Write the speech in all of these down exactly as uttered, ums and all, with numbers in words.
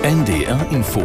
N D R Info.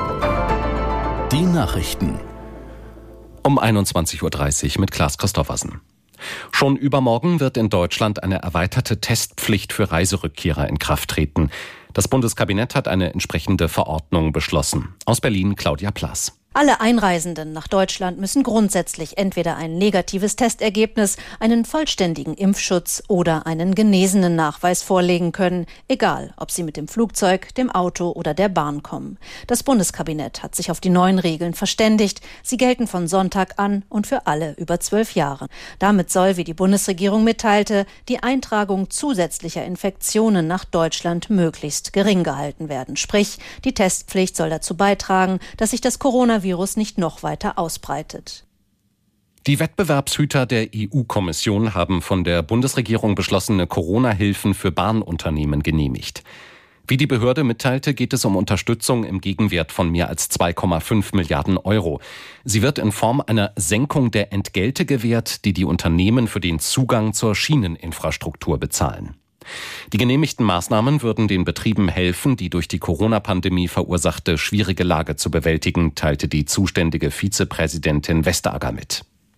Die Nachrichten. Um einundzwanzig Uhr dreißig mit Klaas Christoffersen. Schon übermorgen wird in Deutschland eine erweiterte Testpflicht für Reiserückkehrer in Kraft treten. Das Bundeskabinett hat eine entsprechende Verordnung beschlossen. Aus Berlin Claudia Plaß. Alle Einreisenden nach Deutschland müssen grundsätzlich entweder ein negatives Testergebnis, einen vollständigen Impfschutz oder einen genesenen Nachweis vorlegen können, egal ob sie mit dem Flugzeug, dem Auto oder der Bahn kommen. Das Bundeskabinett hat sich auf die neuen Regeln verständigt. Sie gelten von Sonntag an und für alle über zwölf Jahre. Damit soll, wie die Bundesregierung mitteilte, die Eintragung zusätzlicher Infektionen nach Deutschland möglichst gering gehalten werden. Sprich, die Testpflicht soll dazu beitragen, dass sich das Coronavirus Virus nicht noch weiter ausbreitet. Die Wettbewerbshüter der E U-Kommission haben von der Bundesregierung beschlossene Corona-Hilfen für Bahnunternehmen genehmigt. Wie die Behörde mitteilte, geht es um Unterstützung im Gegenwert von mehr als zwei Komma fünf Milliarden Euro. Sie wird in Form einer Senkung der Entgelte gewährt, die die Unternehmen für den Zugang zur Schieneninfrastruktur bezahlen. Die genehmigten Maßnahmen würden den Betrieben helfen, die durch die Corona-Pandemie verursachte schwierige Lage zu bewältigen, teilte die zuständige Vizepräsidentin Vestager mit.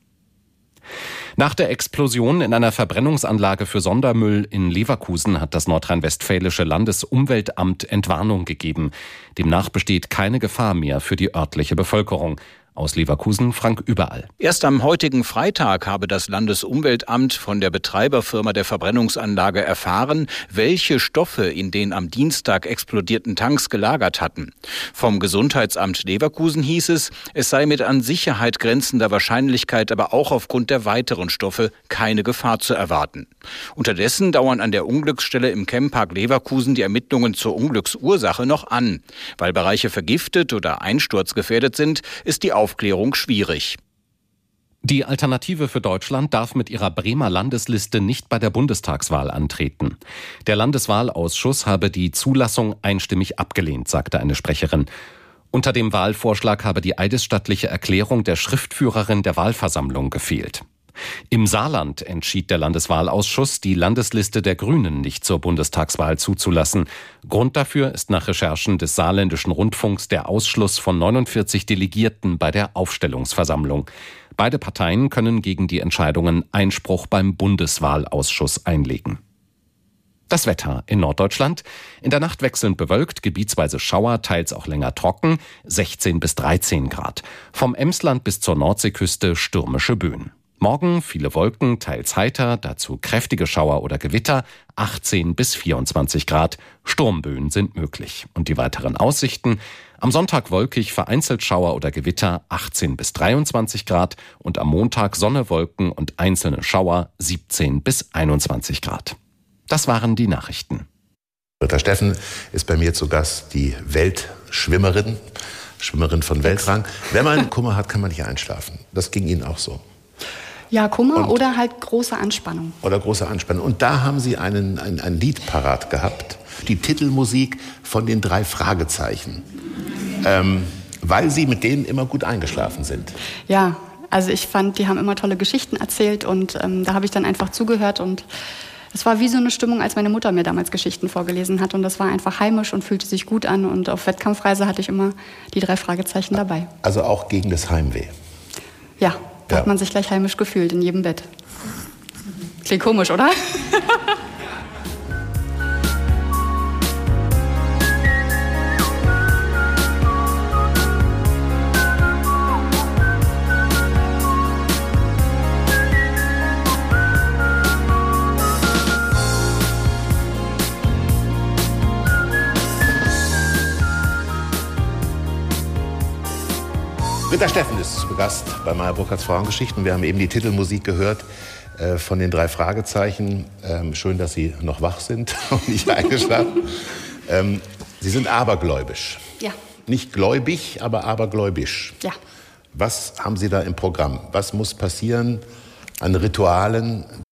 Nach der Explosion in einer Verbrennungsanlage für Sondermüll in Leverkusen hat das nordrhein-westfälische Landesumweltamt Entwarnung gegeben. Demnach besteht keine Gefahr mehr für die örtliche Bevölkerung. Aus Leverkusen Frank Überall. Erst am heutigen Freitag habe das Landesumweltamt von der Betreiberfirma der Verbrennungsanlage erfahren, welche Stoffe in den am Dienstag explodierten Tanks gelagert hatten. Vom Gesundheitsamt Leverkusen hieß es, es sei mit an Sicherheit grenzender Wahrscheinlichkeit, aber auch aufgrund der weiteren Stoffe keine Gefahr zu erwarten. Unterdessen dauern an der Unglücksstelle im Chempark Leverkusen die Ermittlungen zur Unglücksursache noch an. Weil Bereiche vergiftet oder einsturzgefährdet sind, ist die Aufklärung schwierig. Die Alternative für Deutschland darf mit ihrer Bremer Landesliste nicht bei der Bundestagswahl antreten. Der Landeswahlausschuss habe die Zulassung einstimmig abgelehnt, sagte eine Sprecherin. Unter dem Wahlvorschlag habe die eidesstattliche Erklärung der Schriftführerin der Wahlversammlung gefehlt. Im Saarland entschied der Landeswahlausschuss, die Landesliste der Grünen nicht zur Bundestagswahl zuzulassen. Grund dafür ist nach Recherchen des Saarländischen Rundfunks der Ausschluss von neunundvierzig Delegierten bei der Aufstellungsversammlung. Beide Parteien können gegen die Entscheidungen Einspruch beim Bundeswahlausschuss einlegen. Das Wetter in Norddeutschland. In der Nacht wechselnd bewölkt, gebietsweise Schauer, teils auch länger trocken, sechzehn bis dreizehn Grad. Vom Emsland bis zur Nordseeküste stürmische Böen. Morgen viele Wolken, teils heiter, dazu kräftige Schauer oder Gewitter, achtzehn bis vierundzwanzig Grad. Sturmböen sind möglich. Und die weiteren Aussichten: am Sonntag wolkig, vereinzelt Schauer oder Gewitter, achtzehn bis dreiundzwanzig Grad. Und am Montag Sonne, Wolken und einzelne Schauer, siebzehn bis einundzwanzig Grad. Das waren die Nachrichten. Britta Steffen ist bei mir zu Gast, die Weltschwimmerin, Schwimmerin von Weltrang. Wenn man Kummer hat, kann man nicht einschlafen. Das ging Ihnen auch so? Ja, Kummer und, oder halt große Anspannung. Oder große Anspannung. Und da haben Sie einen, ein, ein Lied parat gehabt, die Titelmusik von den drei Fragezeichen, ähm, weil Sie mit denen immer gut eingeschlafen sind. Ja, also ich fand, die haben immer tolle Geschichten erzählt und ähm, da habe ich dann einfach zugehört und es war wie so eine Stimmung, als meine Mutter mir damals Geschichten vorgelesen hat und das war einfach heimisch und fühlte sich gut an und auf Wettkampfreise hatte ich immer die drei Fragezeichen dabei. Also auch gegen das Heimweh? Ja. Da ja. hat man sich gleich heimisch gefühlt, in jedem Bett. Klingt komisch, oder? Britta Steffen ist zu Gast bei Meyer Burkhardts Frauengeschichten. Wir haben eben die Titelmusik gehört äh, von den drei Fragezeichen. Ähm, schön, dass Sie noch wach sind und nicht eingeschlafen. ähm, Sie sind abergläubisch. Ja. Nicht gläubig, aber abergläubisch. Ja. Was haben Sie da im Programm? Was muss passieren an Ritualen,